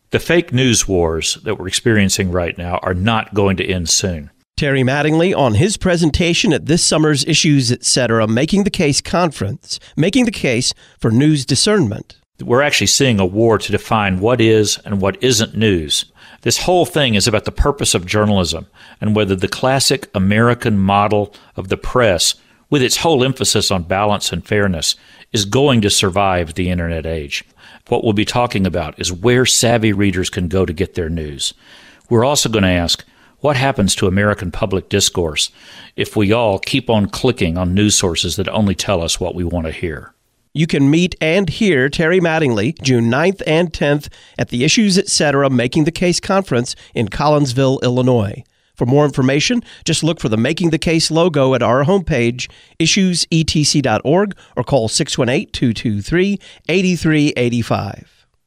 The fake news wars that we're experiencing right now are not going to end soon. Terry Mattingly on his presentation at this summer's Issues Etc. Making the Case conference, making the case for news discernment. We're actually seeing a war to define what is and what isn't news. This whole thing is about the purpose of journalism and whether the classic American model of the press, with its whole emphasis on balance and fairness, is going to survive the internet age. What we'll be talking about is where savvy readers can go to get their news. We're also going to ask, what happens to American public discourse if we all keep on clicking on news sources that only tell us what we want to hear? You can meet and hear Terry Mattingly June 9th and 10th at the Issues Etc. Making the Case conference in Collinsville, Illinois. For more information, just look for the Making the Case logo at our homepage, issuesetc.org, or call 618-223-8385.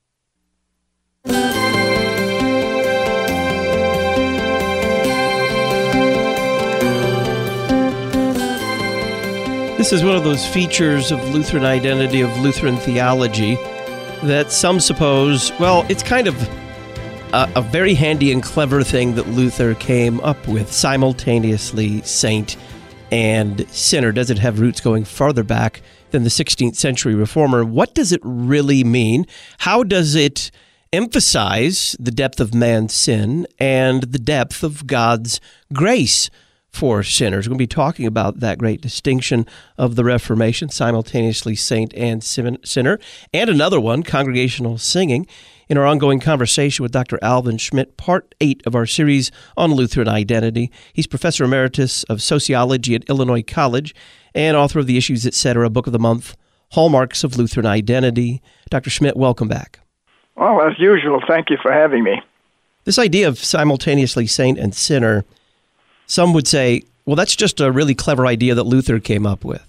This is one of those features of Lutheran identity, of Lutheran theology, that some suppose, well, it's kind of a very handy and clever thing that Luther came up with, simultaneously saint and sinner. Does it have roots going farther back than the 16th century reformer? What does it really mean? How does it emphasize the depth of man's sin and the depth of God's grace for sinners? We're going to be talking about that great distinction of the Reformation, simultaneously saint and sinner, and another one, congregational singing, in our ongoing conversation with Dr. Alvin Schmidt, part 8 of our series on Lutheran identity. He's Professor Emeritus of Sociology at Illinois College and author of the Issues Etc. Book of the Month, Hallmarks of Lutheran Identity. Dr. Schmidt, welcome back. Well, as usual, thank you for having me. This idea of simultaneously saint and sinner, some would say, well, that's just a really clever idea that Luther came up with.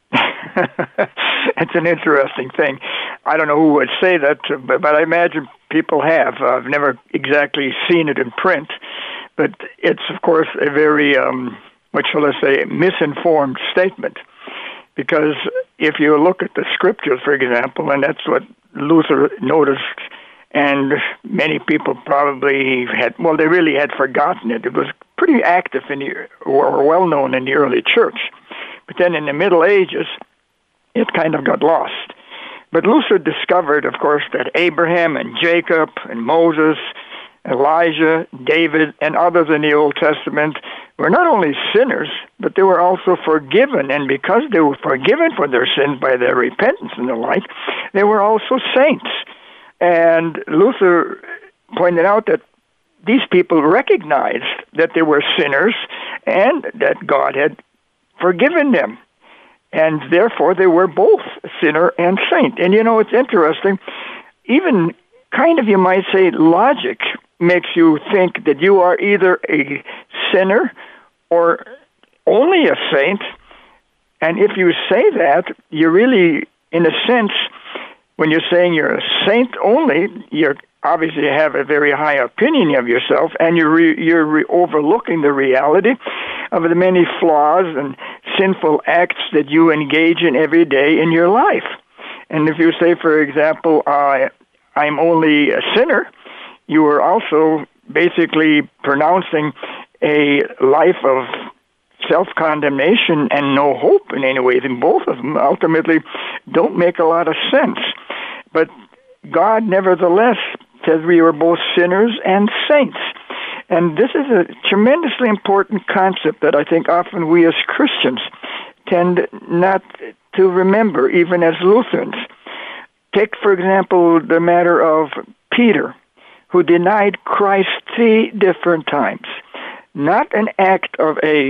It's an interesting thing. I don't know who would say that, but I imagine people have. I've never exactly seen it in print, but it's, of course, a very, what shall I say, misinformed statement. Because if you look at the scriptures, for example, and that's what Luther noticed, and many people probably they really had forgotten it. It was pretty active or well known in the early church. But then in the Middle Ages, it kind of got lost. But Luther discovered, of course, that Abraham and Jacob and Moses, Elijah, David, and others in the Old Testament were not only sinners, but they were also forgiven. And because they were forgiven for their sins by their repentance and the like, they were also saints. And Luther pointed out that these people recognized that they were sinners and that God had forgiven them. And therefore, they were both sinner and saint. And, it's interesting. Even kind of, you might say, logic makes you think that you are either a sinner or only a saint. And if you say that, you're really, in a sense, when you're saying you're a saint only, you're obviously have a very high opinion of yourself, and you're overlooking the reality of the many flaws and sinful acts that you engage in every day in your life. And if you say, for example, I'm only a sinner, you are also basically pronouncing a life of self-condemnation and no hope in any way. And both of them ultimately don't make a lot of sense. But God, nevertheless, says we are both sinners and saints. And this is a tremendously important concept that I think often we as Christians tend not to remember, even as Lutherans. Take, for example, the matter of Peter, who denied Christ 3 different times. Not an act of a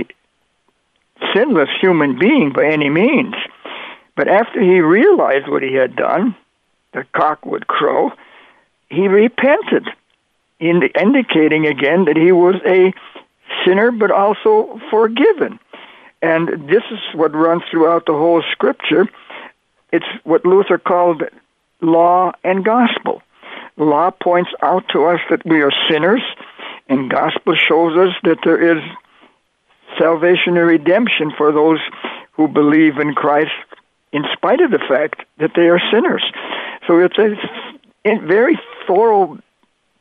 sinless human being by any means, but after he realized what he had done, the cock would crow, he repented, indicating again that he was a sinner but also forgiven. And this is what runs throughout the whole Scripture. It's what Luther called law and gospel. Law points out to us that we are sinners, and gospel shows us that there is salvation and redemption for those who believe in Christ in spite of the fact that they are sinners. So it's a very thorough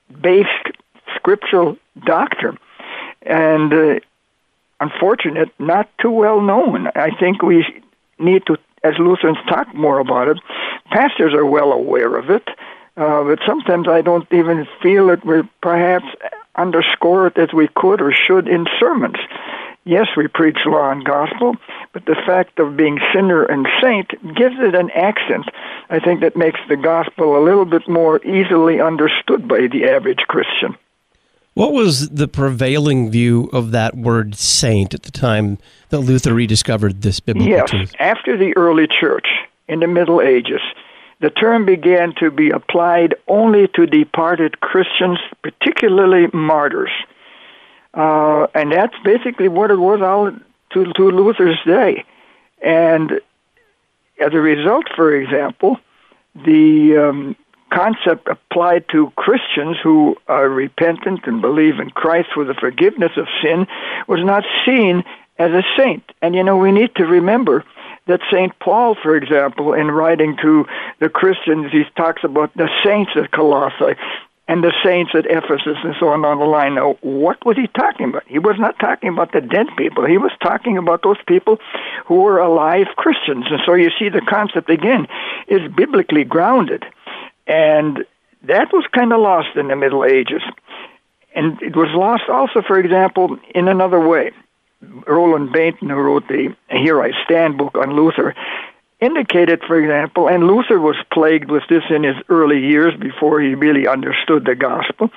scriptural doctrine, and unfortunate, not too well known. I think we need to, as Lutherans, talk more about it. Pastors are well aware of it, but sometimes I don't even feel that we perhaps underscore it as we could or should in sermons. Yes, we preach law and gospel, but the fact of being sinner and saint gives it an accent, I think, that makes the gospel a little bit more easily understood by the average Christian. What was the prevailing view of that word saint at the time that Luther rediscovered this biblical truth? Yes, after the early church, in the Middle Ages, the term began to be applied only to departed Christians, particularly martyrs. And that's basically what it was all to Luther's day. And as a result, for example, the concept applied to Christians who are repentant and believe in Christ for the forgiveness of sin was not seen as a saint. And, we need to remember that St. Paul, for example, in writing to the Christians, he talks about the saints at Colossae and the saints at Ephesus and so on the line. Now, what was he talking about? He was not talking about the dead people. He was talking about those people who were alive Christians. And so you see the concept, again, is biblically grounded. And that was kind of lost in the Middle Ages. And it was lost also, for example, in another way. Roland Bainton, who wrote the Here I Stand book on Luther, indicated, for example, and Luther was plagued with this in his early years before he really understood the gospel.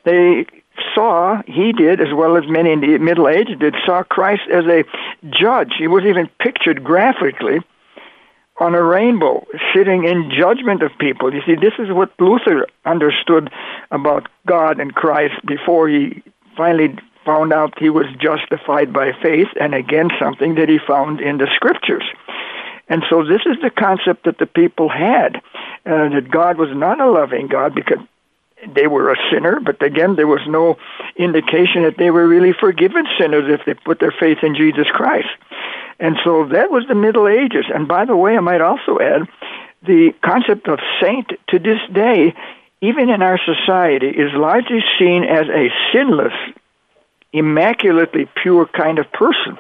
He did, as well as many in the Middle Ages did, saw Christ as a judge. He was even pictured graphically on a rainbow, sitting in judgment of people. You see, this is what Luther understood about God and Christ before he finally found out he was justified by faith, and again, something that he found in the Scriptures. And so this is the concept that the people had, that God was not a loving God because they were a sinner, but again, there was no indication that they were really forgiven sinners if they put their faith in Jesus Christ. And so that was the Middle Ages. And by the way, I might also add, the concept of saint to this day, even in our society, is largely seen as a sinless, immaculately pure kind of person.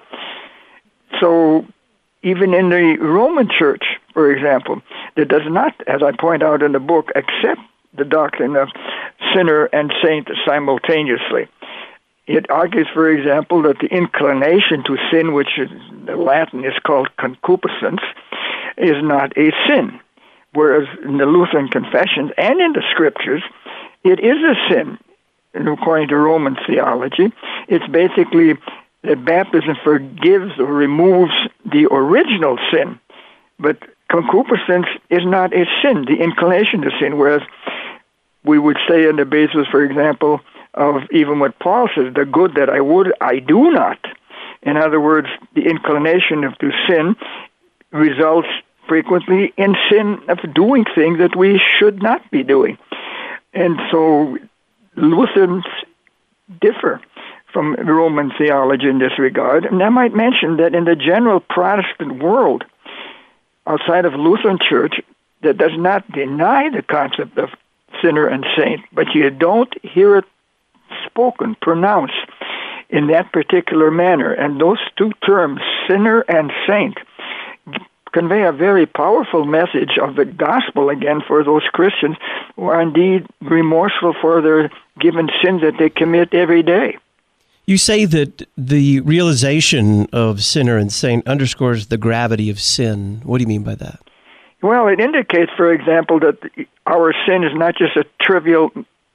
So even in the Roman Church, for example, that does not, as I point out in the book, accept the doctrine of sinner and saint simultaneously. It argues, for example, that the inclination to sin, which in Latin is called concupiscence, is not a sin, whereas in the Lutheran confessions and in the Scriptures, it is a sin. And according to Roman theology, it's basically that baptism forgives or removes the original sin, but concupiscence is not a sin, the inclination to sin, whereas we would say on the basis, for example, of even what Paul says, the good that I would, I do not. In other words, the inclination to sin results frequently in sin of doing things that we should not be doing. And so Lutherans differ from Roman theology in this regard. And I might mention that in the general Protestant world, outside of Lutheran Church, that does not deny the concept of sinner and saint, but you don't hear it spoken, pronounced in that particular manner. And those two terms, sinner and saint, convey a very powerful message of the gospel, again, for those Christians who are indeed remorseful for their given sins that they commit every day. You say that the realization of sinner and saint underscores the gravity of sin. What do you mean by that? Well, it indicates, for example, that our sin is not just a trivial,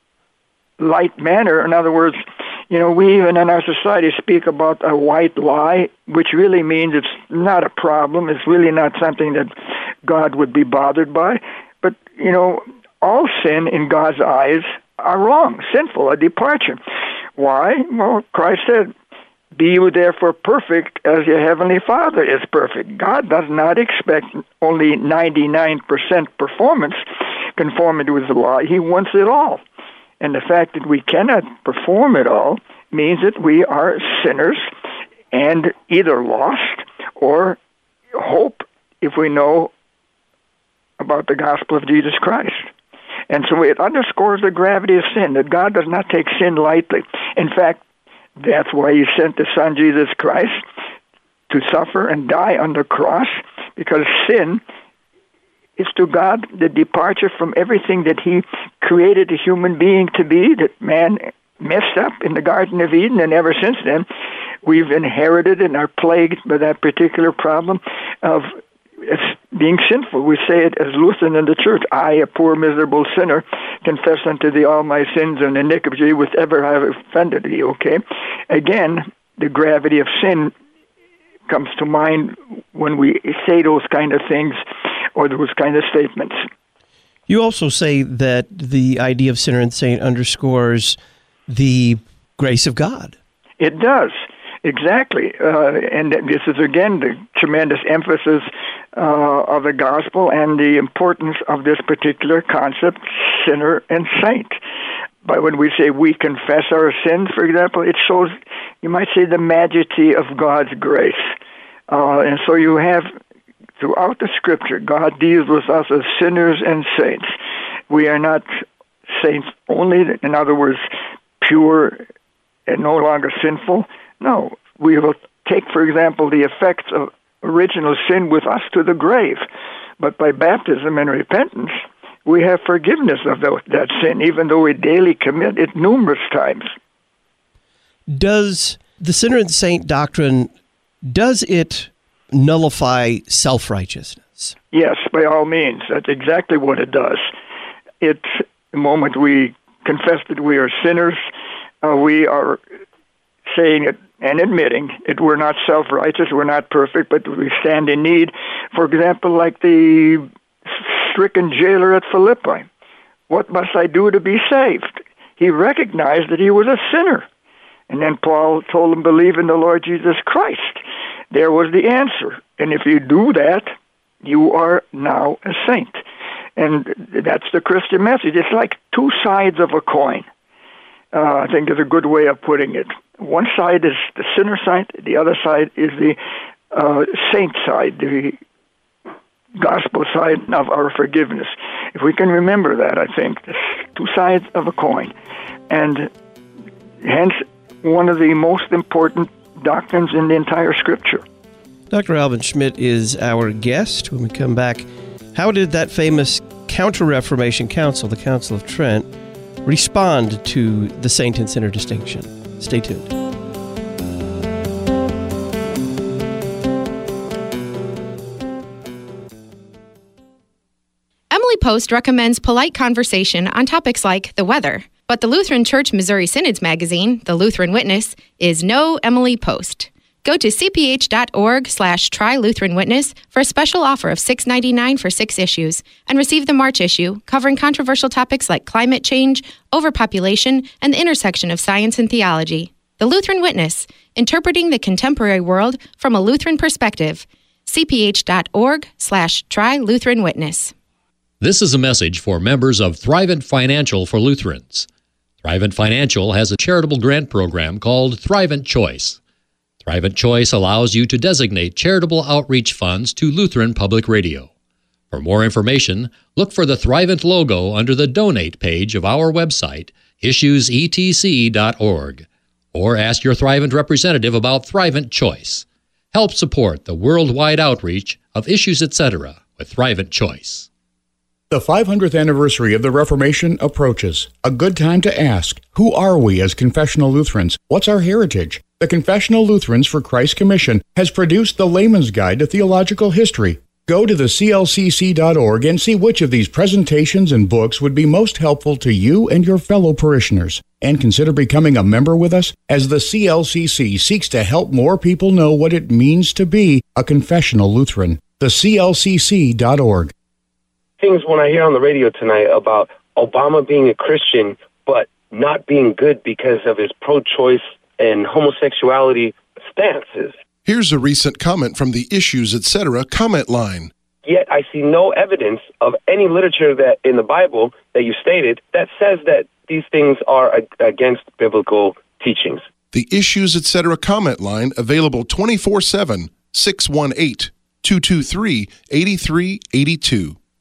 light matter. In other words, we even in our society speak about a white lie, which really means it's not a problem. It's really not something that God would be bothered by. But, all sin in God's eyes are wrong, sinful, a departure. Why? Well, Christ said, "Be you therefore perfect as your heavenly Father is perfect." God does not expect only 99% performance conformity with the law. He wants it all. And the fact that we cannot perform it all means that we are sinners and either lost or hope if we know about the gospel of Jesus Christ. And so it underscores the gravity of sin, that God does not take sin lightly. In fact, that's why he sent the Son, Jesus Christ, to suffer and die on the cross, because sin is to God the departure from everything that he created a human being to be, that man messed up in the Garden of Eden, and ever since then, we've inherited and are plagued by that particular problem of being sinful. We say it as Lutheran in the church, I, a poor miserable sinner, confess unto thee all my sins and iniquity whatever I have offended thee, okay? Again, the gravity of sin comes to mind when we say those kind of things or those kind of statements. You also say that the idea of sinner and saint underscores the grace of God. It does, exactly. And this is, again, the tremendous emphasis of the gospel and the importance of this particular concept, sinner and saint. But when we say we confess our sins, for example, it shows, you might say, the majesty of God's grace. And so you have, throughout the Scripture, God deals with us as sinners and saints. We are not saints only, in other words, pure and no longer sinful. No, we will take, for example, the effects of original sin with us to the grave. But by baptism and repentance, we have forgiveness of that sin, even though we daily commit it numerous times. Does the sinner and saint doctrine, does it nullify self-righteousness? Yes, by all means. That's exactly what it does. It's the moment we confess that we are sinners, we are saying it and admitting that we're not self-righteous, we're not perfect, but we stand in need. For example, like the stricken jailer at Philippi. What must I do to be saved? He recognized that he was a sinner. And then Paul told him, believe in the Lord Jesus Christ. There was the answer. And if you do that, you are now a saint. And that's the Christian message. It's like two sides of a coin. I think is a good way of putting it. One side is the sinner side. The other side is the saint side, the gospel side of our forgiveness. If we can remember that, I think, there's two sides of a coin. And hence, one of the most important doctrines in the entire Scripture. Dr. Alvin Schmidt is our guest. When we come back, how did that famous Counter-Reformation Council, the Council of Trent, respond to the saint and sinner distinction? Stay tuned. Emily Post recommends polite conversation on topics like the weather. But the Lutheran Church Missouri Synod's magazine, The Lutheran Witness, is no Emily Post. Go to cph.org/try-Lutheran-Witness for a special offer of $6.99 for 6 issues and receive the March issue covering controversial topics like climate change, overpopulation, and the intersection of science and theology. The Lutheran Witness, interpreting the contemporary world from a Lutheran perspective. cph.org/try-Lutheran-Witness. This is a message for members of Thrivent Financial for Lutherans. Thrivent Financial has a charitable grant program called Thrivent Choice. Thrivent Choice allows you to designate charitable outreach funds to Lutheran Public Radio. For more information, look for the Thrivent logo under the Donate page of our website, issuesetc.org, or ask your Thrivent representative about Thrivent Choice. Help support the worldwide outreach of Issues Etc. with Thrivent Choice. The 500th anniversary of the Reformation approaches. A good time to ask, who are we as confessional Lutherans? What's our heritage? The Confessional Lutherans for Christ Commission has produced the Layman's Guide to Theological History. Go to the clcc.org and see which of these presentations and books would be most helpful to you and your fellow parishioners. And consider becoming a member with us as the CLCC seeks to help more people know what it means to be a confessional Lutheran. The clcc.org. Things when I hear on the radio tonight about Obama being a Christian, but not being good because of his pro-choice and homosexuality stances. Here's a recent comment from the Issues Etc. comment line. Yet I see no evidence of any literature that in the Bible that you stated that says that these things are against biblical teachings. The Issues Etc. comment line available 24/7, 618-223-8382.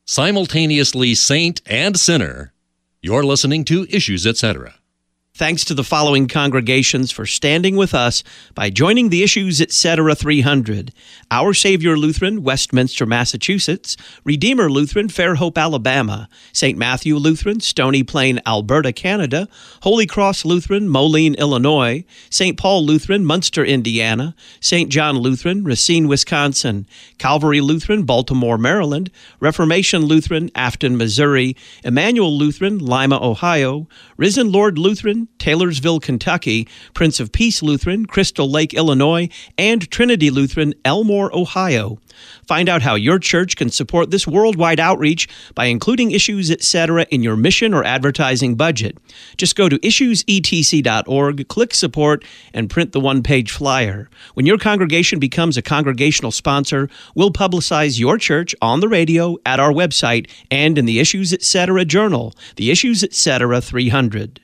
Simultaneously saint and sinner. You're listening to Issues, Etc. Thanks to the following congregations for standing with us by joining the Issues Etc. 300. Our Savior Lutheran, Westminster, Massachusetts. Redeemer Lutheran, Fairhope, Alabama. St. Matthew Lutheran, Stony Plain, Alberta, Canada. Holy Cross Lutheran, Moline, Illinois. St. Paul Lutheran, Munster, Indiana. St. John Lutheran, Racine, Wisconsin. Calvary Lutheran, Baltimore, Maryland. Reformation Lutheran, Afton, Missouri. Emmanuel Lutheran, Lima, Ohio. Risen Lord Lutheran, Taylorsville, Kentucky, Prince of Peace Lutheran, Crystal Lake, Illinois, and Trinity Lutheran, Elmore, Ohio. Find out how your church can support this worldwide outreach by including Issues Etc. in your mission or advertising budget. Just go to issuesetc.org, click Support, and print the one-page flyer. When your congregation becomes a congregational sponsor, we'll publicize your church on the radio, at our website, and in the Issues Etc. Journal, the Issues Etc. 300.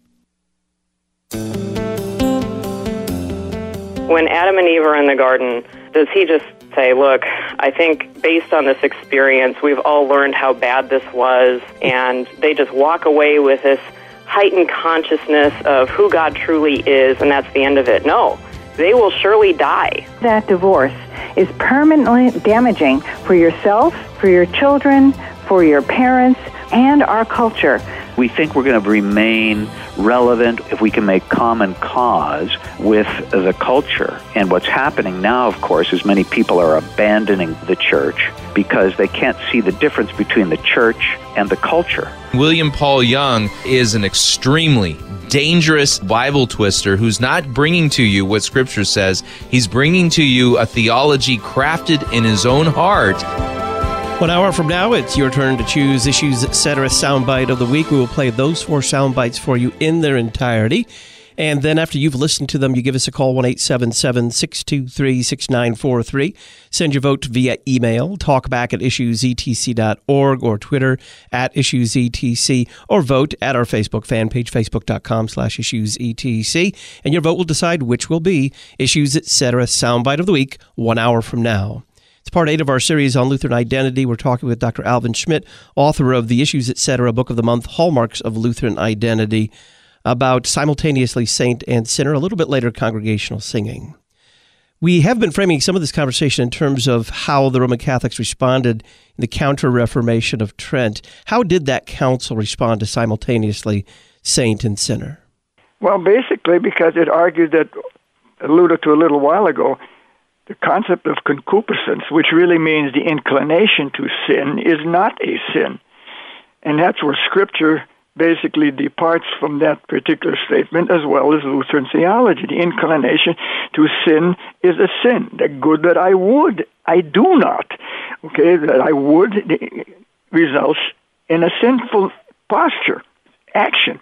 When Adam and Eve are in the garden, does he just say, look, I think based on this experience, we've all learned how bad this was, and they just walk away with this heightened consciousness of who God truly is, and that's the end of it? No, they will surely die. That divorce is permanently damaging for yourself, for your children, for your parents, and our culture. We think we're going to remain relevant if we can make common cause with the culture. And what's happening now, of course, is many people are abandoning the church because they can't see the difference between the church and the culture. William Paul Young is an extremely dangerous Bible twister who's not bringing to you what Scripture says. He's bringing to you a theology crafted in his own heart. 1 hour from now, it's your turn to choose Issues Etc. Soundbite of the Week. We will play those 4 soundbites for you in their entirety. And then after you've listened to them, you give us a call, 1-877-623-6943. Send your vote via email, talkback@issuesetc.org, or Twitter @issuesetc, or vote at our Facebook fan page, facebook.com/issuesetc. And your vote will decide which will be Issues Etc. Soundbite of the Week 1 hour from now. It's part 8 of our series on Lutheran identity. We're talking with Dr. Alvin Schmidt, author of the Issues Etc. Book of the Month, Hallmarks of Lutheran Identity, about simultaneously saint and sinner, a little bit later congregational singing. We have been framing some of this conversation in terms of how the Roman Catholics responded in the Counter-Reformation of Trent. How did that council respond to simultaneously saint and sinner? Well, basically because it argued that, alluded to a little while ago, the concept of concupiscence, which really means the inclination to sin, is not a sin. And that's where Scripture basically departs from that particular statement, as well as Lutheran theology. The inclination to sin is a sin. The good that I would, I do not. Okay, that I would results in a sinful posture, action.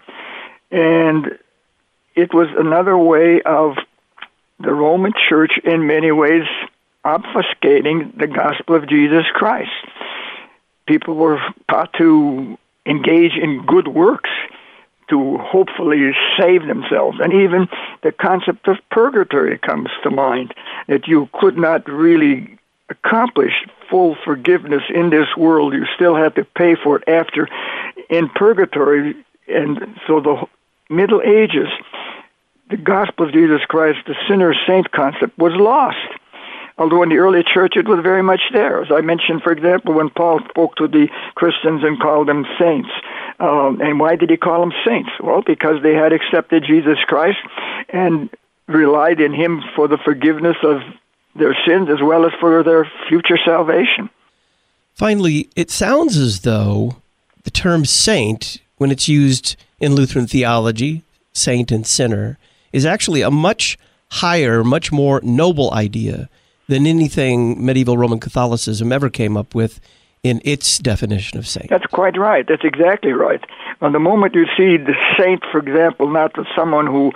And it was another way of the Roman Church, in many ways, obfuscating the gospel of Jesus Christ. People were taught to engage in good works to hopefully save themselves. And even the concept of purgatory comes to mind, that you could not really accomplish full forgiveness in this world. You still have to pay for it after in purgatory. And so the Middle Ages, the gospel of Jesus Christ, the sinner-saint concept, was lost. Although in the early church it was very much there. As I mentioned, for example, when Paul spoke to the Christians and called them saints. And why did he call them saints? Well, because they had accepted Jesus Christ and relied in him for the forgiveness of their sins as well as for their future salvation. Finally, it sounds as though the term saint, when it's used in Lutheran theology, saint and sinner, is actually a much higher, much more noble idea than anything medieval Roman Catholicism ever came up with in its definition of saint. That's quite right. That's exactly right. On the moment you see the saint, for example, not as someone who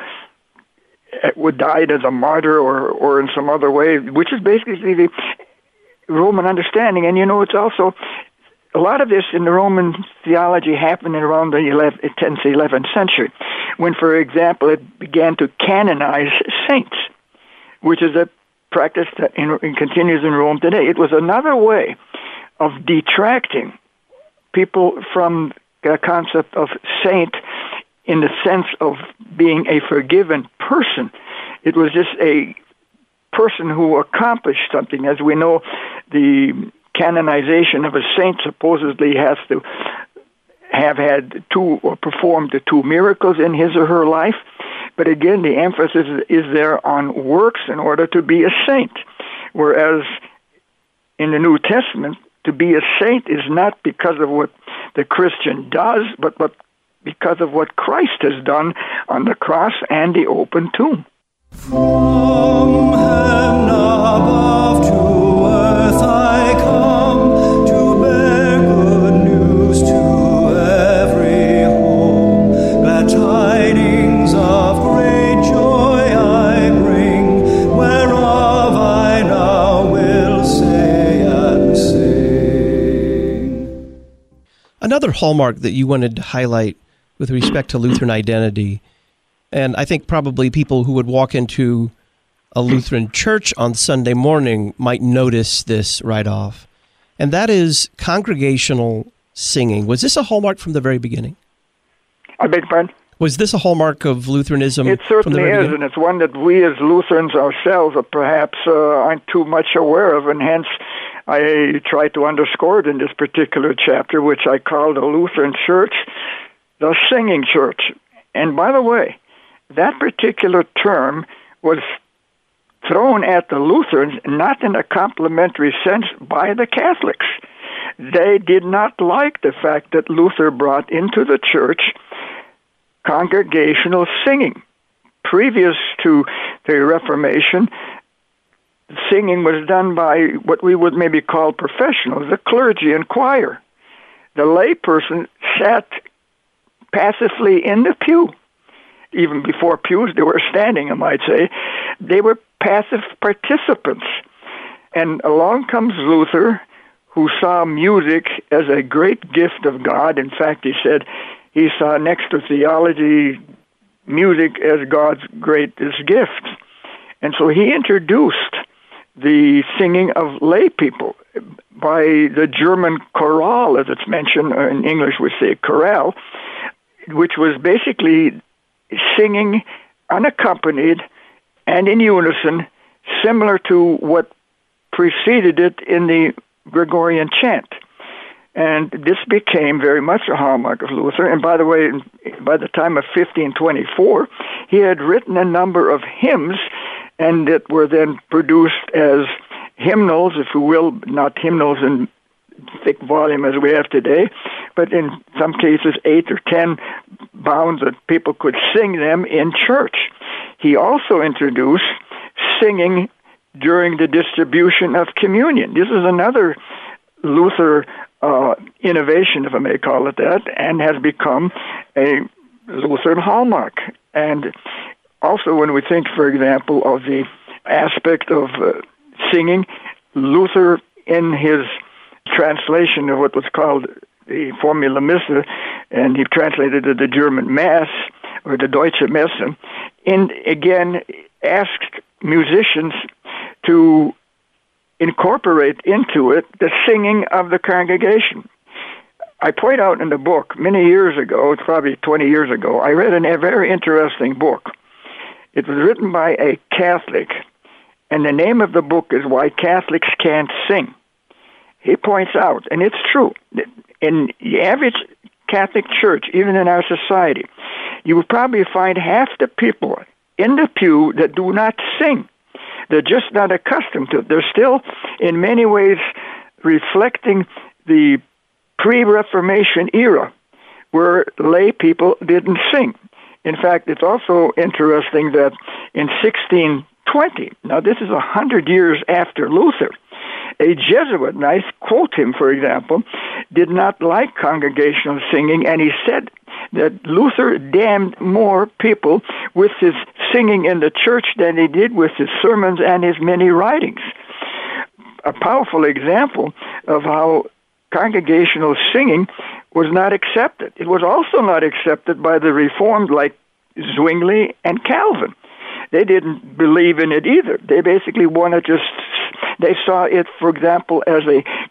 would died as a martyr or in some other way, which is basically the Roman understanding. And, it's also, a lot of this in the Roman theology happened around the 10th, 11th century, when, for example, it began to canonize saints, which is a practice that continues in Rome today. It was another way of detracting people from the concept of saint in the sense of being a forgiven person. It was just a person who accomplished something. As we know, the canonization of a saint supposedly has to have had two or performed the two miracles in his or her life. But again, the emphasis is there on works in order to be a saint. Whereas in the New Testament, to be a saint is not because of what the Christian does, but because of what Christ has done on the cross and the open tomb. From heaven above to earth I come, to bear good news to every home. Glad tidings of great joy I bring, whereof I now will say and sing. Another hallmark that you wanted to highlight with respect to Lutheran identity, and I think probably people who would walk into a Lutheran church on Sunday morning might notice this right off, and that is congregational singing. Was this a hallmark from the very beginning? I beg your pardon? Was this a hallmark of Lutheranism? It certainly is, and it's one that we as Lutherans ourselves perhaps aren't too much aware of, and hence I try to underscore it in this particular chapter, which I call the Lutheran Church the singing church. And by the way, that particular term was thrown at the Lutherans not in a complimentary sense by the Catholics. They did not like the fact that Luther brought into the church congregational singing. Previous to the Reformation, singing was done by what we would maybe call professionals, the clergy and choir. The layperson sat passively in the pew. Even before pews, they were standing, I might say. They were passive participants. And along comes Luther, who saw music as a great gift of God. In fact, he said he saw next to theology, music as God's greatest gift. And so he introduced the singing of lay people by the German chorale, as it's mentioned, or in English we say chorale, which was basically singing unaccompanied and in unison, similar to what preceded it in the Gregorian chant. And this became very much a hallmark of Luther. And by the way, by the time of 1524, he had written a number of hymns, and that were then produced as hymnals, if you will, not hymnals in thick volume as we have today, but in some cases 8 or 10 bounds that people could sing them in church. He also introduced singing during the distribution of communion. This is another Luther innovation, if I may call it that, and has become a Lutheran hallmark. And also when we think, for example, of the aspect of singing, Luther in his translation of what was called the Formula Missa, and he translated it the German Mass, or the Deutsche Messe, and again asked musicians to incorporate into it the singing of the congregation. I point out in the book, many years ago, it's probably 20 years ago, I read a very interesting book. It was written by a Catholic, and the name of the book is Why Catholics Can't Sing. He points out, and it's true, that in the average Catholic church, even in our society, you would probably find half the people in the pew that do not sing. They're just not accustomed to it. They're still, in many ways, reflecting the pre-Reformation era where lay people didn't sing. In fact, it's also interesting that in 1620, now this is 100 years after Luther, a Jesuit, and I quote him, for example, did not like congregational singing, and he said that Luther damned more people with his singing in the church than he did with his sermons and his many writings. A powerful example of how congregational singing was not accepted. It was also not accepted by the Reformed like Zwingli and Calvin. They didn't believe in it either. They basically wanted they saw it, for example, as a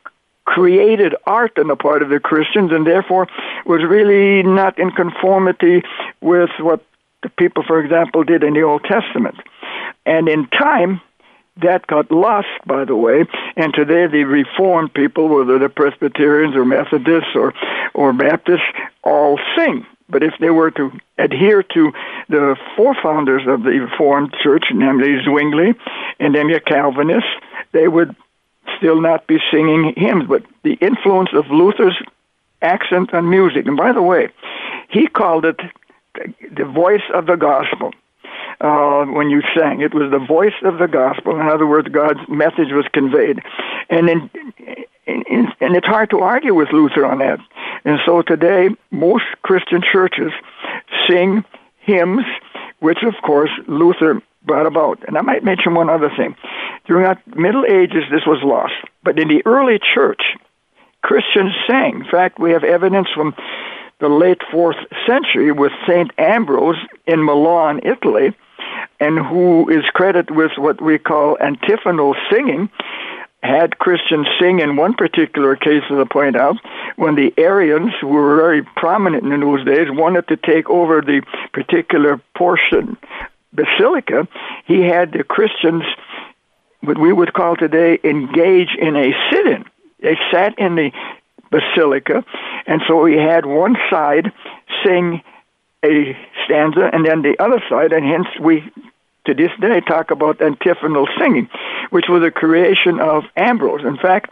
created art on the part of the Christians, and therefore was really not in conformity with what the people, for example, did in the Old Testament. And in time, that got lost, by the way, and today the Reformed people, whether they're Presbyterians or Methodists or Baptists, all sing. But if they were to adhere to the forefounders of the Reformed Church, namely Zwingli and then your Calvinists, they would still not be singing hymns. But the influence of Luther's accent on music, and by the way, he called it the voice of the gospel. When you sang, it was the voice of the gospel. In other words, God's message was conveyed. And it's hard to argue with Luther on that. And so today, most Christian churches sing hymns, which, of course, Luther brought about. And I might mention one other thing. During the Middle Ages, this was lost. But in the early church, Christians sang. In fact, we have evidence from the late 4th century with St. Ambrose in Milan, Italy, and who is credited with what we call antiphonal singing, had Christians sing in one particular case, as I point out, when the Arians, who were very prominent in those days, wanted to take over the particular portion basilica. He had the Christians, what we would call today, engage in a sit-in. They sat in the basilica, and so he had one side sing a stanza, and then the other side, and hence we, to this day, talk about antiphonal singing, which was a creation of Ambrose. In fact,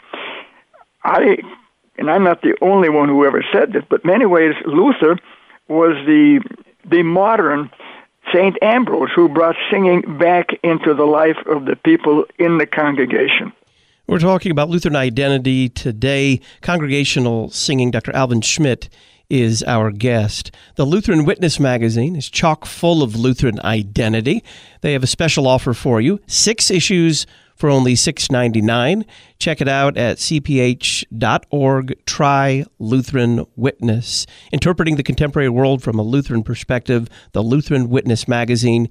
and I'm not the only one who ever said this, but in many ways, Luther was the modern St. Ambrose who brought singing back into the life of the people in the congregation. We're talking about Lutheran identity today. Congregational singing, Dr. Alvin Schmidt is our guest. The Lutheran Witness magazine is chock full of Lutheran identity. They have a special offer for you, 6 issues for only $6.99. Check it out at cph.org. Try Lutheran Witness. Interpreting the contemporary world from a Lutheran perspective, the Lutheran Witness magazine,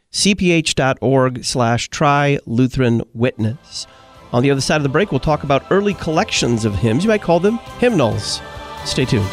cph.org/try Lutheran Witness. On the other side of the break, we'll talk about early collections of hymns. You might call them hymnals. Stay tuned.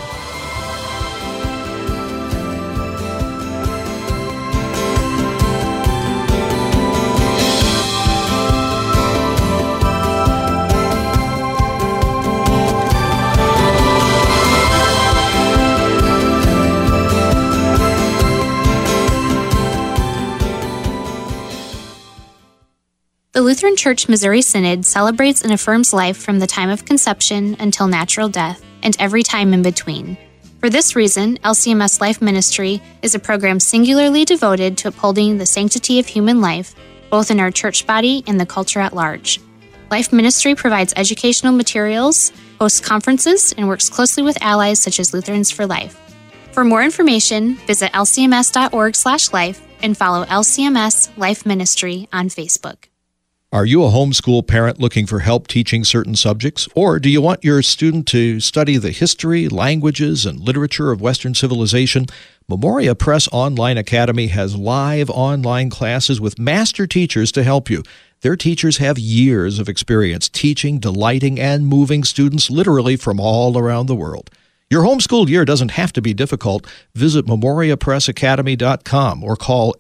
The Lutheran Church Missouri Synod celebrates and affirms life from the time of conception until natural death and every time in between. For this reason, LCMS Life Ministry is a program singularly devoted to upholding the sanctity of human life, both in our church body and the culture at large. Life Ministry provides educational materials, hosts conferences, and works closely with allies such as Lutherans for Life. For more information, visit lcms.org/life and follow LCMS Life Ministry on Facebook. Are you a homeschool parent looking for help teaching certain subjects? Or do you want your student to study the history, languages, and literature of Western civilization? Memoria Press Online Academy has live online classes with master teachers to help you. Their teachers have years of experience teaching, delighting, and moving students literally from all around the world. Your homeschool year doesn't have to be difficult. Visit memoriapressacademy.com or call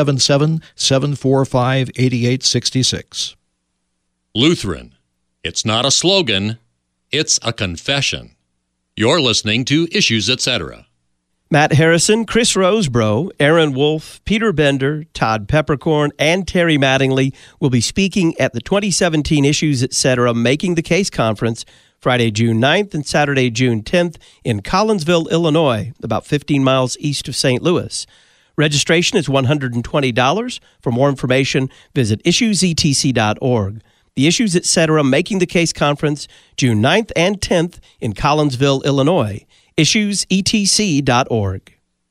877-745-8866. Lutheran. It's not a slogan, it's a confession. You're listening to Issues, Etc. Matt Harrison, Chris Rosebrough, Aaron Wolf, Peter Bender, Todd Peppercorn, and Terry Mattingly will be speaking at the 2017 Issues, Etc. Making the Case Conference Friday, June 9th and Saturday, June 10th in Collinsville, Illinois, about 15 miles east of St. Louis. Registration is $120. For more information, visit issuesetc.org. The Issues, Etc. Making the Case Conference, June 9th and 10th in Collinsville, Illinois. issuesetc.org.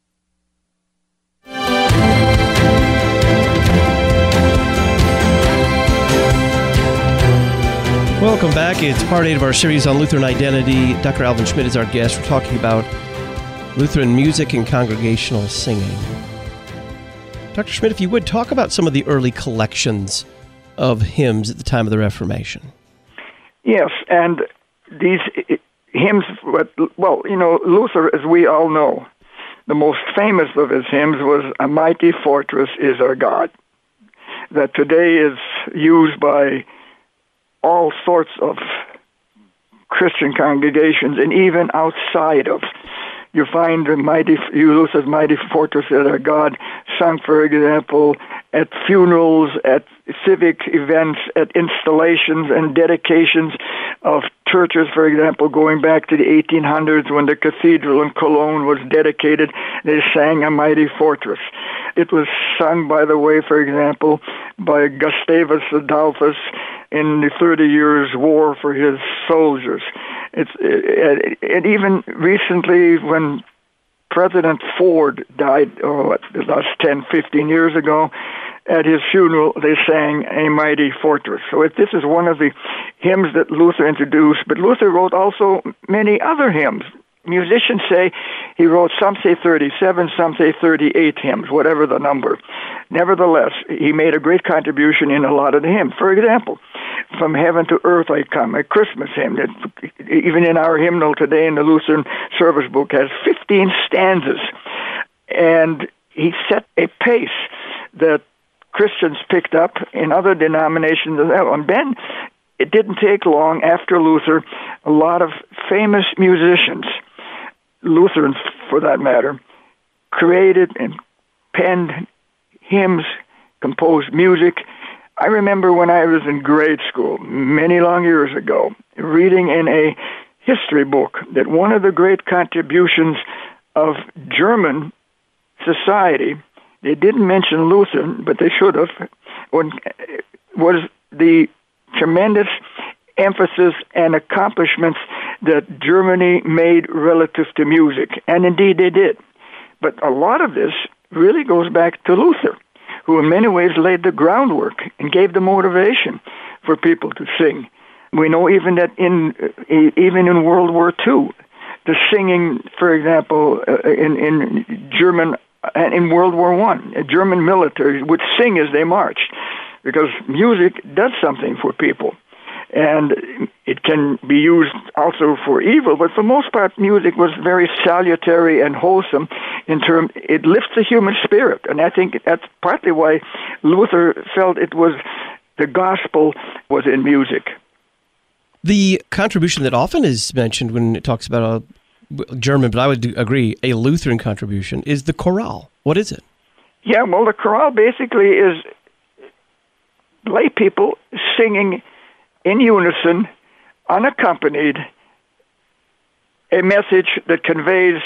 Welcome back. It's part 8 of our series on Lutheran identity. Dr. Alvin Schmidt is our guest. We're talking about Lutheran music and congregational singing. Dr. Schmidt, if you would, talk about some of the early collections of hymns at the time of the Reformation. Yes, and these hymns, well, Luther, as we all know, the most famous of his hymns was "A Mighty Fortress is Our God," that today is used by all sorts of Christian congregations and even outside of. You find Luther's "Mighty Fortress is Our God" sung, for example, at funerals, at civic events, at installations and dedications of churches, for example, going back to the 1800s when the cathedral in Cologne was dedicated. They sang "A Mighty Fortress." It was sung, by the way, for example, by Gustavus Adolphus in the 30 Years' War for his soldiers. And even recently, when President Ford died, the last 10, 15 years ago, at his funeral, they sang "A Mighty Fortress." So this is one of the hymns that Luther introduced, but Luther wrote also many other hymns. Musicians say he wrote, some say 37, some say 38 hymns, whatever the number. Nevertheless, he made a great contribution in a lot of the hymns. For example, "From Heaven to Earth I Come," a Christmas hymn that even in our hymnal today in the Lutheran service book has 15 stanzas. And he set a pace that Christians picked up in other denominations as well. And then it didn't take long after Luther, a lot of famous musicians, Lutherans for that matter, created and penned hymns, composed music. I remember when I was in grade school, many long years ago, reading in a history book that one of the great contributions of German society, they didn't mention Luther, but they should have, was the tremendous emphasis and accomplishments that Germany made relative to music. And indeed they did. But a lot of this really goes back to Luther, who in many ways laid the groundwork and gave the motivation for people to sing. We know even that even in World War II, the singing, for example, in German, in World War I, German military would sing as they marched, because music does something for people. And it can be used also for evil, but for the most part, music was very salutary and wholesome it lifts the human spirit. And I think that's partly why Luther felt the gospel was in music. The contribution that often is mentioned when it talks about a German, but I would agree, a Lutheran contribution, is the chorale. What is it? Yeah, well, the chorale basically is lay people singing in unison, unaccompanied, a message that conveys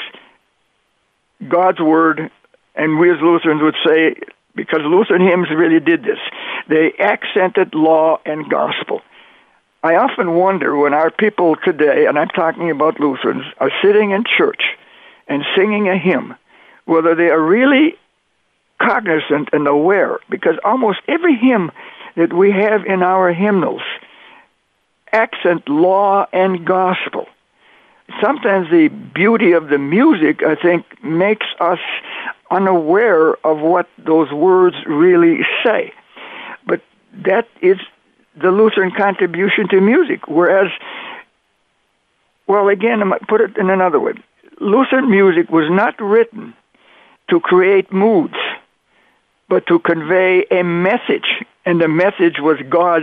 God's word. And we as Lutherans would say, because Lutheran hymns really did this, they accented law and gospel. I often wonder when our people today, and I'm talking about Lutherans, are sitting in church and singing a hymn, whether they are really cognizant and aware, because almost every hymn that we have in our hymnals accent law and gospel. Sometimes the beauty of the music, I think, makes us unaware of what those words really say. But that is the Lutheran contribution to music. Whereas, well, again, I might put it in another way. Lutheran music was not written to create moods, but to convey a message. And the message was God's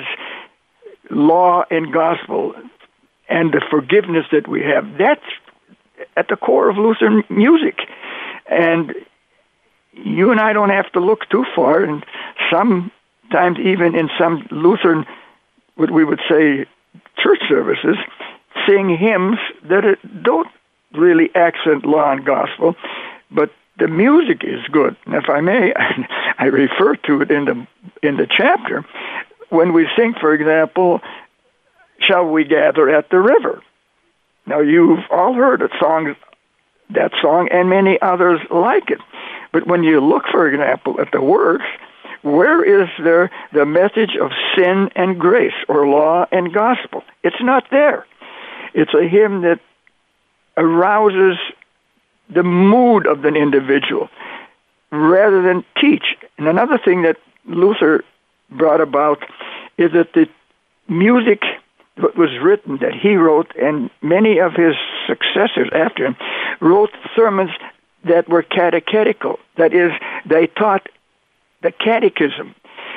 law and gospel and the forgiveness that we have. That's at the core of Lutheran music. And you and I don't have to look too far, and sometimes even in some Lutheran, what we would say, church services, sing hymns that don't really accent law and gospel, but the music is good. And if I may, I refer to it in the chapter, when we sing, for example, "Shall We Gather at the River?" Now, you've all heard that song and many others like it. But when you look, for example, at the words, where is there the message of sin and grace, or law and gospel? It's not there. It's a hymn that arouses the mood of an individual rather than teach. And another thing that Luther brought about is that the music what was written that he wrote, and many of his successors after him wrote sermons that were catechetical. That is, they taught the catechism.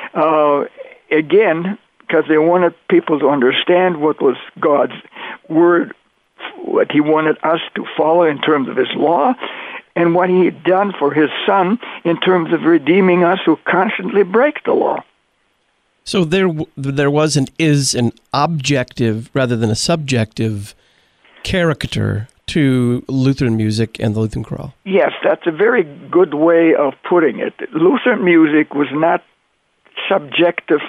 Again, because they wanted people to understand what was God's word, what he wanted us to follow in terms of his law, and what he had done for his Son in terms of redeeming us who constantly break the law. So there was and is an objective rather than a subjective character to Lutheran music and the Lutheran choral. Yes, that's a very good way of putting it. Lutheran music was not subjective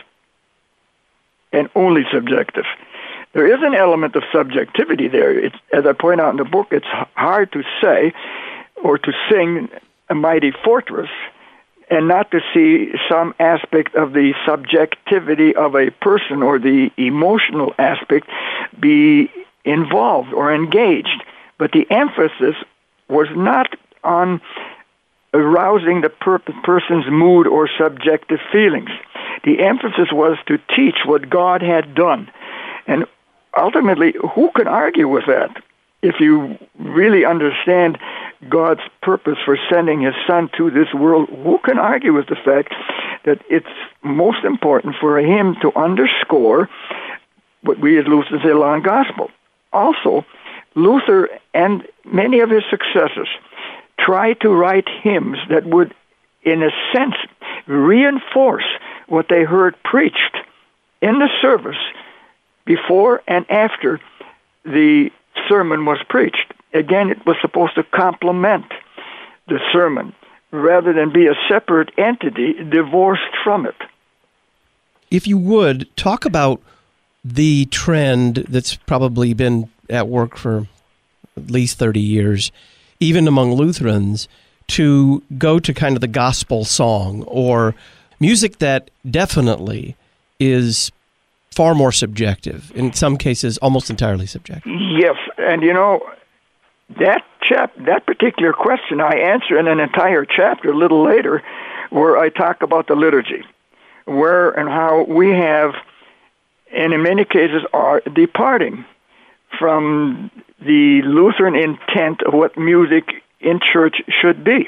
and only subjective. There is an element of subjectivity there. It's, as I point out in the book, it's hard to say or to sing A Mighty Fortress and not to see some aspect of the subjectivity of a person or the emotional aspect be involved or engaged. But the emphasis was not on arousing the person's mood or subjective feelings. The emphasis was to teach what God had done. And ultimately, who can argue with that? If you really understand God's purpose for sending his Son to this world, who can argue with the fact that it's most important for him to underscore what we as Lutherans say, law and gospel? Also, Luther and many of his successors tried to write hymns that would, in a sense, reinforce what they heard preached in the service before and after the sermon was preached. Again, it was supposed to complement the sermon rather than be a separate entity divorced from it. If you would, talk about the trend that's probably been at work for at least 30 years, even among Lutherans, to go to kind of the gospel song or music that definitely is far more subjective, in some cases almost entirely subjective. Yes, and you know, that particular question I answer in an entire chapter a little later where I talk about the liturgy, where and how we have, and in many cases are departing from the Lutheran intent of what music in church should be.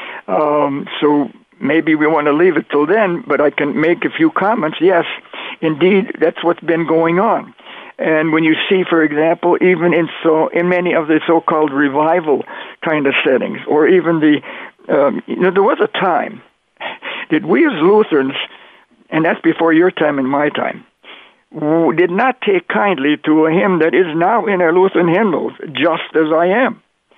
So maybe we want to leave it till then, but I can make a few comments. Yes, indeed, that's what's been going on. And when you see, for example, even in many of the so-called revival kind of settings, or even there was a time that we as Lutherans, and that's before your time and my time, did not take kindly to a hymn that is now in our Lutheran hymnals, Just As I Am.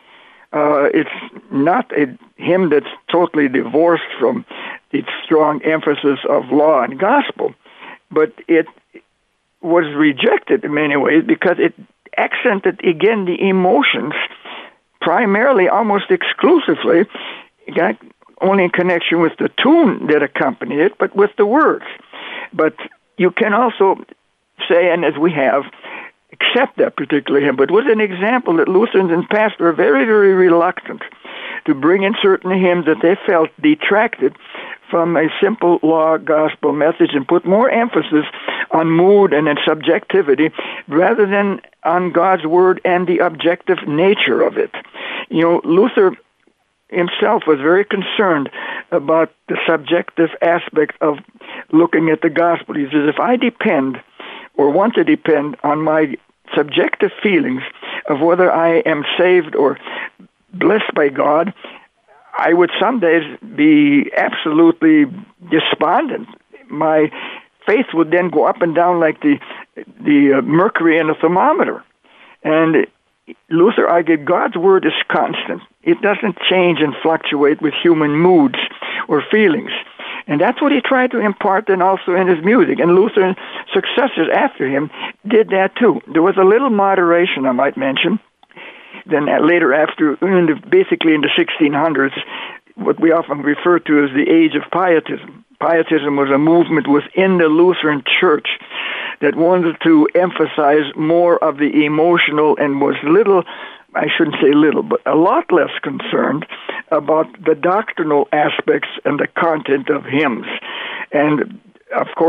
It's not a hymn that's totally divorced from its strong emphasis of law and gospel, but it was rejected in many ways because it accented again the emotions, primarily, almost exclusively, only in connection with the tune that accompanied it, but with the words. But you can also say, and as we have, accept that particular hymn, but was an example that Lutherans in the past were very, very reluctant to bring in certain hymns that they felt detracted from a simple law gospel message and put more emphasis on mood and in subjectivity rather than on God's word and the objective nature of it. You know, Luther himself was very concerned about the subjective aspect of looking at the gospel. He says, if I depend or want to depend on my subjective feelings of whether I am saved or blessed by God, I would some days be absolutely despondent. My faith would then go up and down like the mercury in a thermometer. And Luther argued God's word is constant. It doesn't change and fluctuate with human moods or feelings. And that's what he tried to impart then also in his music. And Lutheran successors after him did that too. There was a little moderation, I might mention. Then later after, basically in the 1600s, what we often refer to as the age of Pietism. Pietism was a movement within the Lutheran Church that wanted to emphasize more of the emotional and was I shouldn't say little, but a lot less concerned about the doctrinal aspects and the content of hymns. And, of course,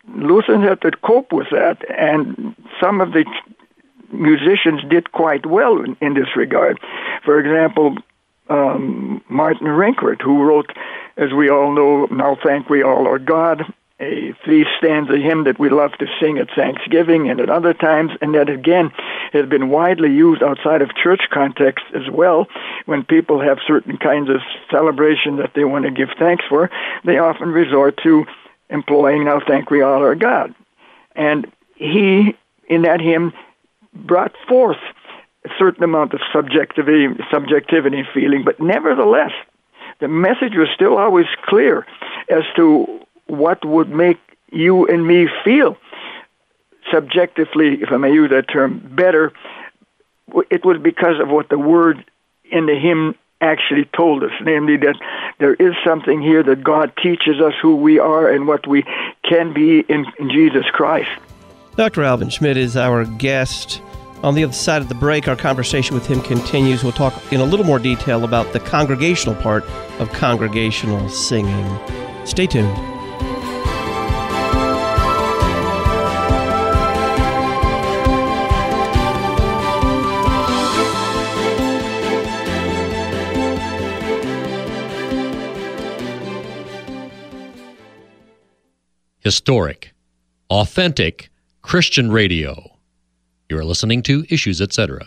Lutherans had to cope with that, and some of the musicians did quite well in this regard. For example, Martin Rinkart, who wrote, as we all know, Now Thank We All Our God, a 3-stanza hymn that we love to sing at Thanksgiving and at other times, and that again has been widely used outside of church context as well. When people have certain kinds of celebration that they want to give thanks for, they often resort to employing Now Thank We All Our God. And he, in that hymn, brought forth a certain amount of subjectivity and feeling, but nevertheless, the message was still always clear as to what would make you and me feel subjectively, if I may use that term, better. It was because of what the word in the hymn actually told us, namely that there is something here that God teaches us who we are and what we can be in Jesus Christ. Dr. Alvin Schmidt is our guest. On the other side of the break, our conversation with him continues. We'll talk in a little more detail about the congregational part of congregational singing. Stay tuned. Historic, authentic Christian radio. You are listening to Issues, Etc.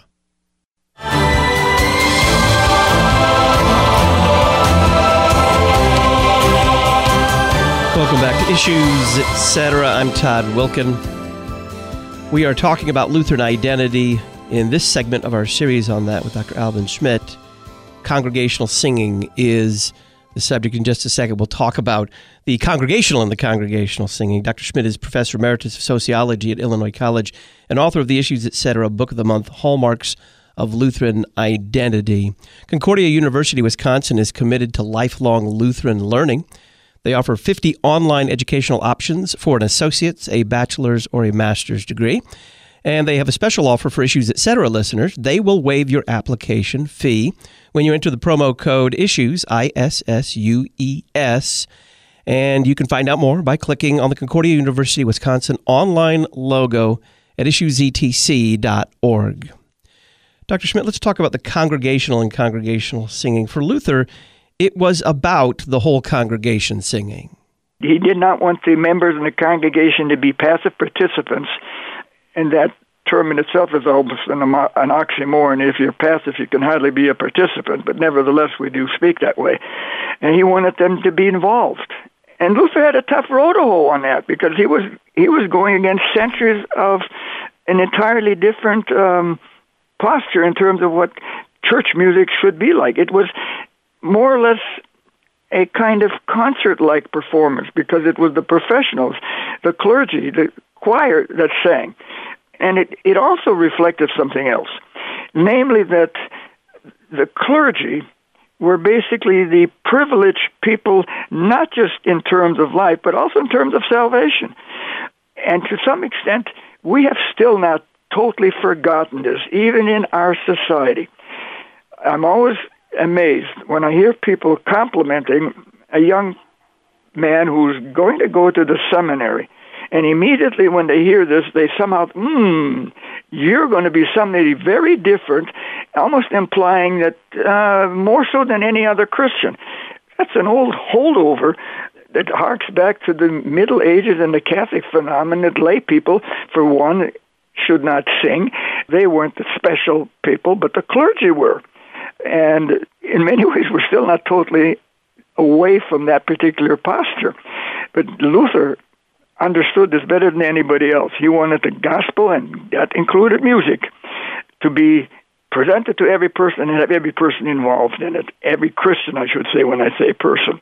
Welcome back to Issues, Etc. I'm Todd Wilkin. We are talking about Lutheran identity in this segment of our series on that with Dr. Alvin Schmidt. Congregational singing is the subject. In just a second, we'll talk about the congregational and the congregational singing. Dr. Schmidt is Professor Emeritus of Sociology at Illinois College and author of the Issues, Etc. Book of the Month, Hallmarks of Lutheran Identity. Concordia University, Wisconsin is committed to lifelong Lutheran learning. They offer 50 online educational options for an associate's, a bachelor's, or a master's degree. And they have a special offer for Issues, Etc. listeners. They will waive your application fee when you enter the promo code ISSUES, ISSUES. And you can find out more by clicking on the Concordia University Wisconsin online logo at issuesetc.org. Dr. Schmidt, let's talk about the congregational and congregational singing. For Luther, it was about the whole congregation singing. He did not want the members in the congregation to be passive participants, and that term in itself is almost an oxymoron. If you're passive, you can hardly be a participant, but nevertheless, we do speak that way. And he wanted them to be involved. And Luther had a tough road to hoe on that, because he was going against centuries of an entirely different posture in terms of what church music should be like. It was more or less a kind of concert-like performance, because it was the professionals, the clergy, the choir that sang. And it also reflected something else, namely that the clergy were basically the privileged people, not just in terms of life, but also in terms of salvation. And to some extent, we have still not totally forgotten this, even in our society. I'm always amazed when I hear people complimenting a young man who's going to go to the seminary. And immediately when they hear this, they somehow, you're going to be somebody very different, almost implying that more so than any other Christian. That's an old holdover that harks back to the Middle Ages and the Catholic phenomenon that lay people, for one, should not sing. They weren't the special people, but the clergy were. And in many ways, we're still not totally away from that particular posture. But Luther understood this better than anybody else. He wanted the gospel, and that included music, to be presented to every person and have every person involved in it. Every Christian, I should say, when I say person.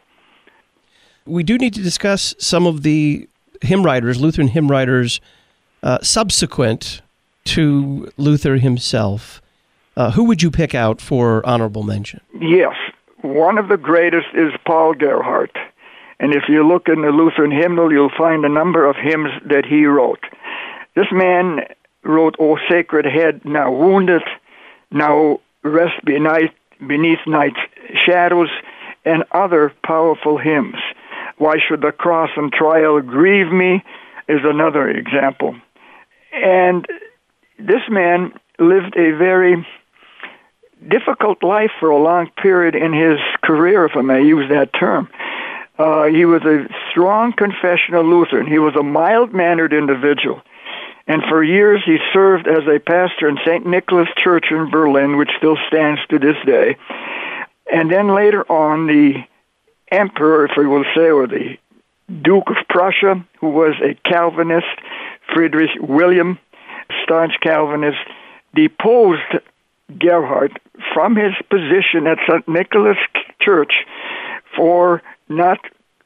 We do need to discuss some of the hymn writers, Lutheran hymn writers, subsequent to Luther himself. Who would you pick out for honorable mention? Yes. One of the greatest is Paul Gerhardt. And if you look in the Lutheran hymnal, you'll find a number of hymns that he wrote. This man wrote, O Sacred Head, now wounded, now rest beneath night's shadows, and other powerful hymns. Why should the cross and trial grieve me? is another example. And this man lived a very difficult life for a long period in his career, if I may use that term. He was a strong confessional Lutheran. He was a mild-mannered individual. And for years he served as a pastor in St. Nicholas Church in Berlin, which still stands to this day. And then later on, the emperor, if we will say, or the Duke of Prussia, who was a Calvinist, Friedrich William, staunch Calvinist, deposed Gerhard from his position at St. Nicholas Church for not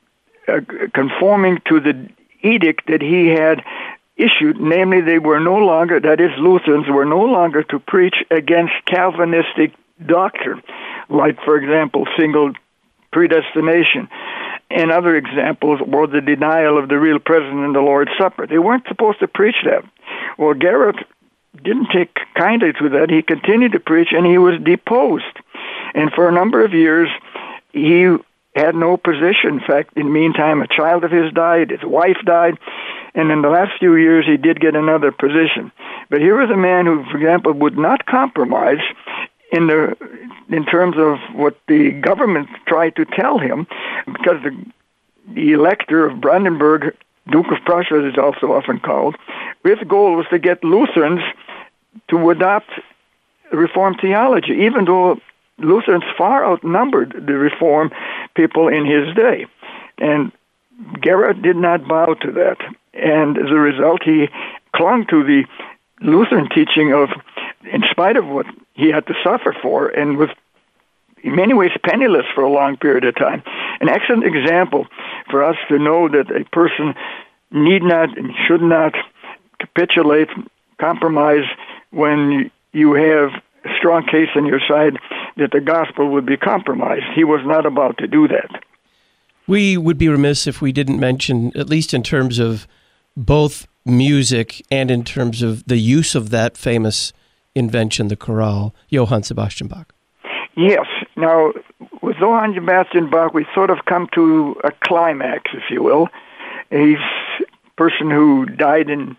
conforming to the edict that he had issued, namely they were no longer, that is, Lutherans were no longer to preach against Calvinistic doctrine, like, for example, single predestination, and other examples were the denial of the real presence in the Lord's Supper. They weren't supposed to preach that. Well, Gerhard didn't take kindly to that. He continued to preach, and he was deposed. And for a number of years, he had no position. In fact, in the meantime, a child of his died, his wife died, and in the last few years, he did get another position. But here was a man who, for example, would not compromise in terms of what the government tried to tell him, because the elector of Brandenburg, Duke of Prussia, is also often called, his goal was to get Lutherans to adopt Reformed theology, even though Lutherans far outnumbered the Reformed people in his day. And Gerhard did not bow to that. And as a result, he clung to the Lutheran teaching of, in spite of what he had to suffer for, and was in many ways penniless for a long period of time. An excellent example for us to know that a person need not and should not capitulate, compromise when you have a strong case on your side that the gospel would be compromised. He was not about to do that. We would be remiss if we didn't mention, at least in terms of both music and in terms of the use of that famous invention, the chorale, Johann Sebastian Bach. Yes. Now, with Johann Sebastian Bach, we sort of come to a climax, if you will. He's a person who died in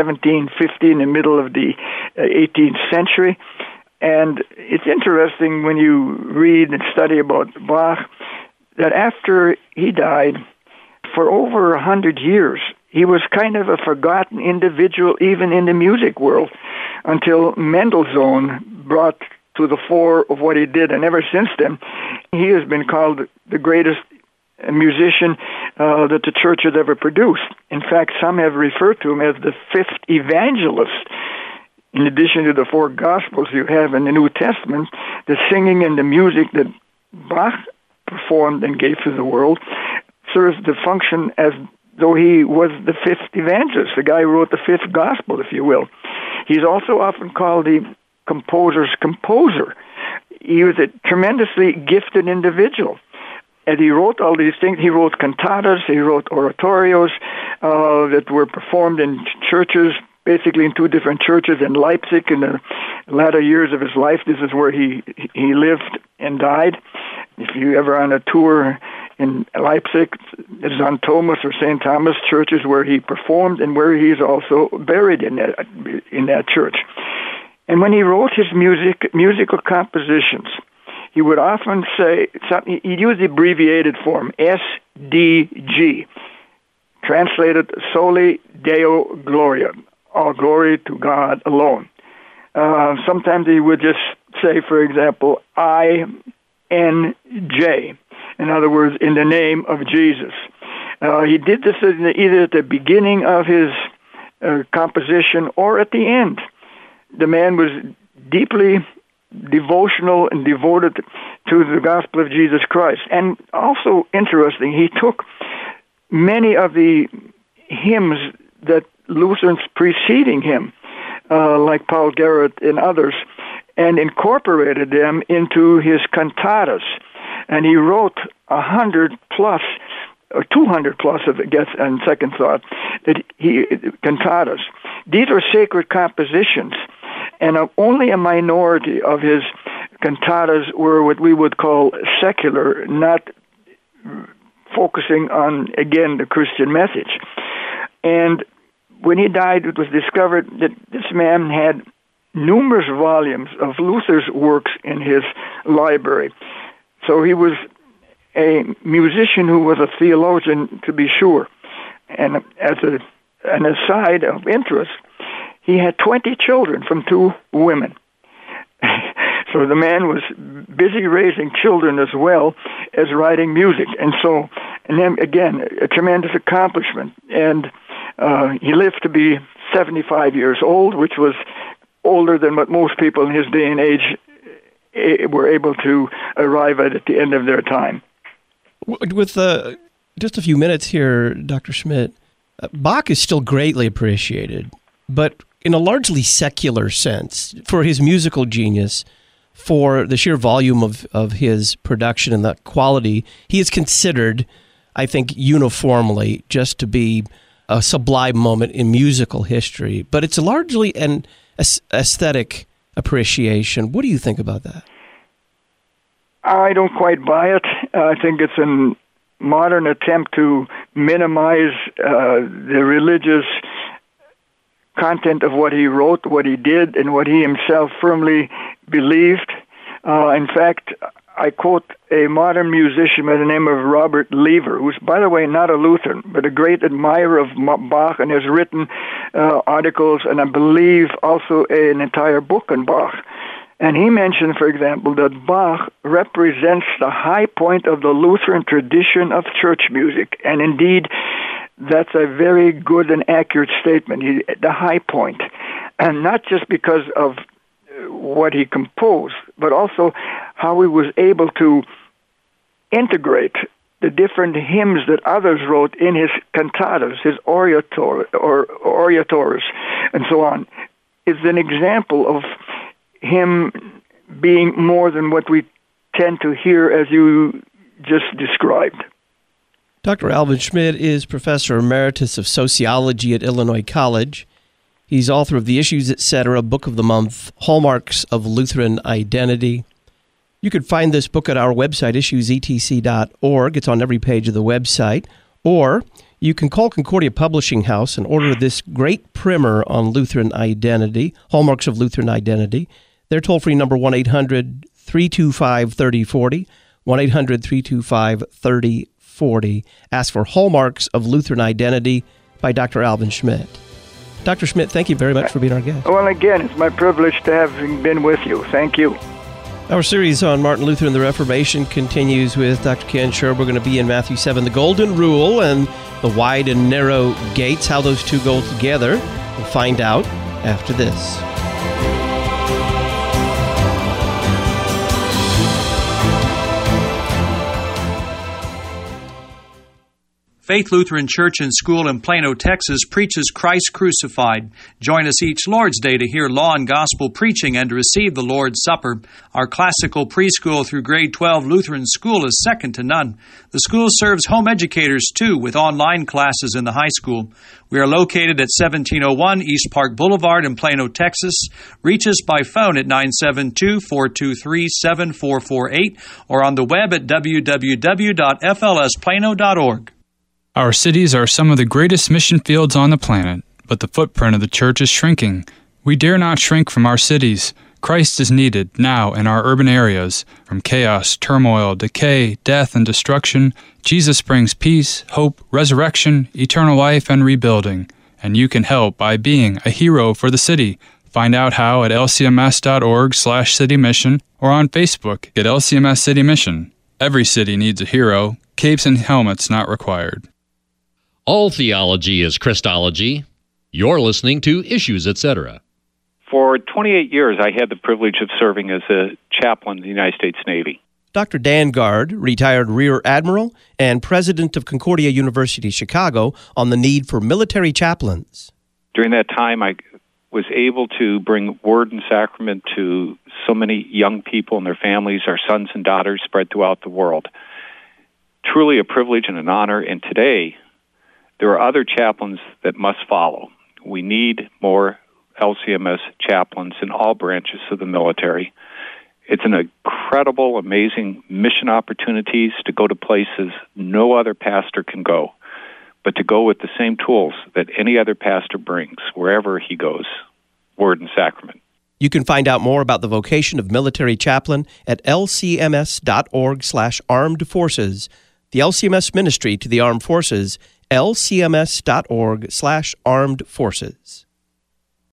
1750 in the middle of the 18th century. And it's interesting when you read and study about Bach that after he died, for over 100 years, he was kind of a forgotten individual, even in the music world, until Mendelssohn brought to the fore of what he did. And ever since then, he has been called the greatest musician that the church has ever produced. In fact, some have referred to him as the fifth evangelist. In addition to the four Gospels you have in the New Testament, the singing and the music that Bach performed and gave to the world serves to function as though he was the fifth evangelist, the guy who wrote the fifth Gospel, if you will. He's also often called the composer's composer. He was a tremendously gifted individual. And he wrote all these things. He wrote cantatas, he wrote oratorios that were performed in churches, basically in two different churches in Leipzig in the latter years of his life. This is where he lived and died. If you ever on a tour in Leipzig, the St. Thomas or St. Thomas churches where he performed and where he's also buried in that church. And when he wrote his musical compositions, he would often say something. He'd use the abbreviated form, SDG, translated Soli Deo Gloria, all glory to God alone. Sometimes he would just say, for example, INJ, in other words, in the name of Jesus. He did this either at the beginning of his composition or at the end. The man was deeply devotional and devoted to the gospel of Jesus Christ. And also interesting, he took many of the hymns that Lutherans preceding him, like Paul Gerhardt and others, and incorporated them into his cantatas. And he wrote 100 plus, or 200 plus, if it gets on second thought, cantatas. These are sacred compositions, and only a minority of his cantatas were what we would call secular, not focusing on, again, the Christian message. And when he died, it was discovered that this man had numerous volumes of Luther's works in his library. So he was a musician who was a theologian, to be sure. And as an aside of interest, he had 20 children from 2 women. So the man was busy raising children as well as writing music. And then again, a tremendous accomplishment. And he lived to be 75 years old, which was older than what most people in his day and age were able to arrive at the end of their time. With just a few minutes here, Dr. Schmidt, Bach is still greatly appreciated, but in a largely secular sense, for his musical genius, for the sheer volume of his production and the quality, he is considered, I think, uniformly just to be a sublime moment in musical history. But it's largely an aesthetic appreciation. What do you think about that? I don't quite buy it. I think it's a modern attempt to minimize the religious content of what he wrote, what he did, and what he himself firmly believed. In fact, I quote a modern musician by the name of Robert Lever, who's, by the way, not a Lutheran, but a great admirer of Bach and has written articles and I believe also an entire book on Bach. And he mentioned, for example, that Bach represents the high point of the Lutheran tradition of church music. And indeed, that's a very good and accurate statement, the high point. And not just because of what he composed, but also how he was able to integrate the different hymns that others wrote in his cantatas, his oratorios, and so on. It's an example of him being more than what we tend to hear as you just described. Dr. Alvin Schmidt is Professor Emeritus of Sociology at Illinois College. He's author of The Issues, Etc., Book of the Month, Hallmarks of Lutheran Identity. You can find this book at our website, issuesetc.org. It's on every page of the website. Or you can call Concordia Publishing House and order this great primer on Lutheran identity, Hallmarks of Lutheran Identity. Their toll-free number, 1-800-325-3040, 1-800-325-3040. Ask for Hallmarks of Lutheran Identity by Dr. Alvin Schmidt. Dr. Schmidt, thank you very much for being our guest. Well, again, it's my privilege to have been with you. Thank you. Our series on Martin Luther and the Reformation continues with Dr. Ken Sherb. We're going to be in Matthew 7, the Golden Rule and the wide and narrow gates, how those two go together. We'll find out after this. Faith Lutheran Church and School in Plano, Texas preaches Christ crucified. Join us each Lord's Day to hear law and gospel preaching and to receive the Lord's Supper. Our classical preschool through grade 12 Lutheran school is second to none. The school serves home educators, too, with online classes in the high school. We are located at 1701 East Park Boulevard in Plano, Texas. Reach us by phone at 972-423-7448 or on the web at www.flsplano.org. Our cities are some of the greatest mission fields on the planet, but the footprint of the church is shrinking. We dare not shrink from our cities. Christ is needed now in our urban areas. From chaos, turmoil, decay, death, and destruction, Jesus brings peace, hope, resurrection, eternal life, and rebuilding. And you can help by being a hero for the city. Find out how at lcms.org/citymission or on Facebook at LCMS City Mission. Every city needs a hero. Capes and helmets not required. All theology is Christology. You're listening to Issues, Etc. For 28 years, I had the privilege of serving as a chaplain in the United States Navy. Dr. Dan Gard, retired Rear Admiral and president of Concordia University, Chicago, on the need for military chaplains. During that time, I was able to bring word and sacrament to so many young people and their families, our sons and daughters spread throughout the world. Truly a privilege and an honor, and today there are other chaplains that must follow. We need more LCMS chaplains in all branches of the military. It's an incredible, amazing mission opportunities to go to places no other pastor can go. but to go with the same tools that any other pastor brings wherever he goes, word and sacrament. You can find out more about the vocation of military chaplain at lcms.org/armed forces. The LCMS ministry to the armed forces, lcms.org/armed forces.